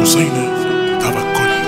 حسین توکلی.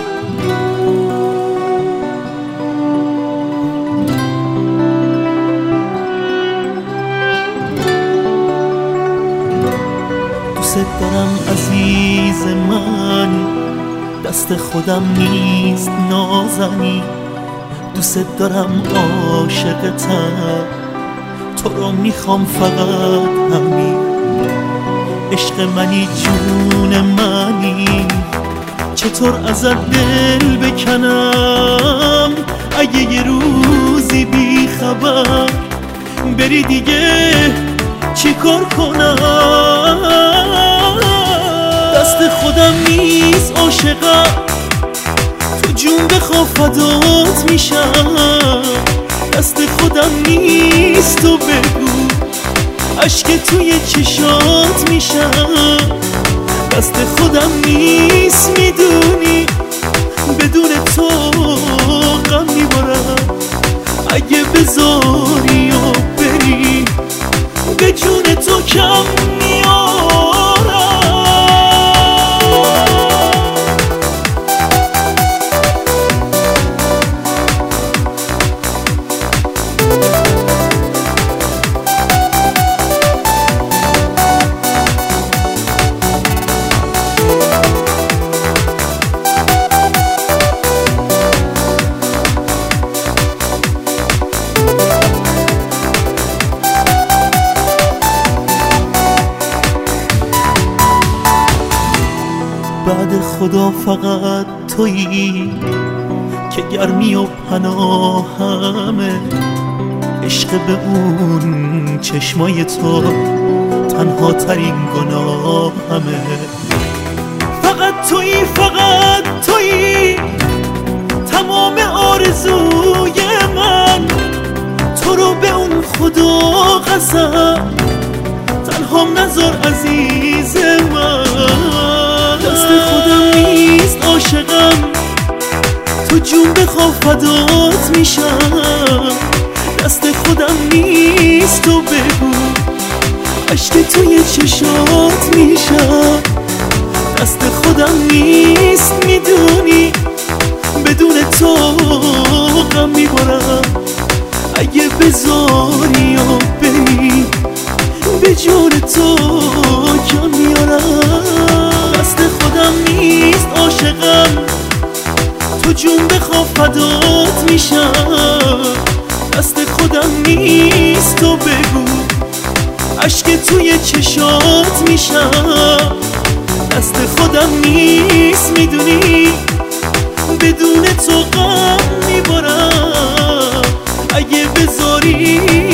دوست دارم عزیز من، دست خودم نیست نازنی. دوست دارم عاشقتم، تو رو میخوام فقط همین. عشق منی جون منی، چطور ازت دل بکنم؟ اگه یه روزی بی خبر بری دیگه چی کار کنم؟ دست خودم نیست عاشقم، تو جون بخوا فدات میشم. دست خودم نیست تو بگو، اشک توی چشات میشم. دست خودم نیست میدونی، بدون تو غم میبرم. اگه بذاری و بری به جون تو کم میارم. بعد خدا فقط تویی که گرمی و پناهمه. عشق به اون چشمای تو تنها ترین گناهمه. فقط تویی تمام آرزوی من. تو رو به اون خدا قسم تنهام نذار عزیز من. دست خودم نیست عاشقم، تو جون بخوا فدات میشم. دست خودم نیست تو بگو، اشک توی چشات میشم. دست خودم نیست میدونی، بدون تو غم میبرم. اگه بذاری و بری به جون تو کم میارم. دست خودم نیست عاشقم، تو جون بخوا فدات میشم. دست خودم نیست تو بگو، اشک توی چشات میشم. دست خودم نیست میدونی، بدون تو غم میبرم. اگه بذاری